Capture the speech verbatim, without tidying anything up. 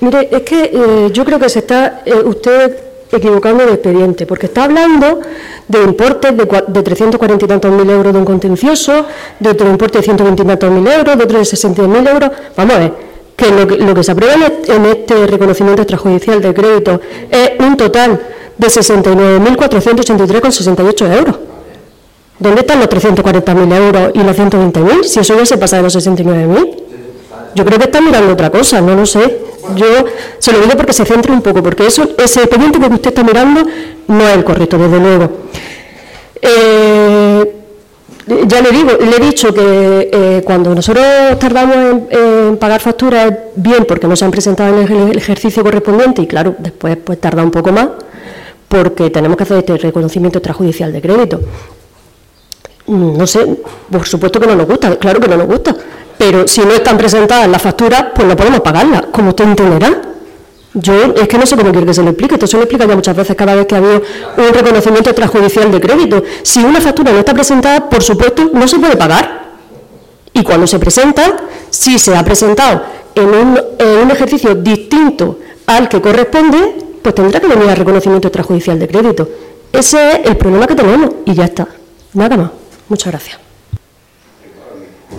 Mire, es que eh, yo creo que se está eh, usted equivocando de expediente, porque está hablando de importes de, de trescientos cuarenta y tantos mil euros de un contencioso, de otro importe de ciento veinte y tantos mil euros, de otro de sesenta mil euros. Vamos a ver, que lo, que lo que se aprueba en este, en este reconocimiento extrajudicial de crédito es un total de sesenta y nueve mil cuatrocientos ochenta y tres coma sesenta y ocho euros. ¿Dónde están los trescientos cuarenta mil euros y los ciento veinte mil? Si eso ya se pasa de los sesenta y nueve mil. Yo creo que están mirando otra cosa, no lo sé. Yo se lo digo porque se centre un poco, porque eso, ese expediente que usted está mirando no es el correcto, desde luego. Eh, ya le digo, le he dicho que eh, cuando nosotros tardamos en, en pagar facturas es bien porque no se han presentado en el, el ejercicio correspondiente y claro, después pues tarda un poco más porque tenemos que hacer este reconocimiento extrajudicial de crédito. No sé, por supuesto que no nos gusta, claro que no nos gusta, pero si no están presentadas las facturas, pues no podemos pagarlas, como usted entenderá. Yo es que no sé cómo quiere que se lo explique, esto se lo explica ya muchas veces cada vez que ha habido un reconocimiento extrajudicial de crédito. Si una factura no está presentada, por supuesto, no se puede pagar. Y cuando se presenta, si se ha presentado en un, en un ejercicio distinto al que corresponde, pues tendrá que venir al reconocimiento extrajudicial de crédito. Ese es el problema que tenemos y ya está, nada más. Muchas gracias.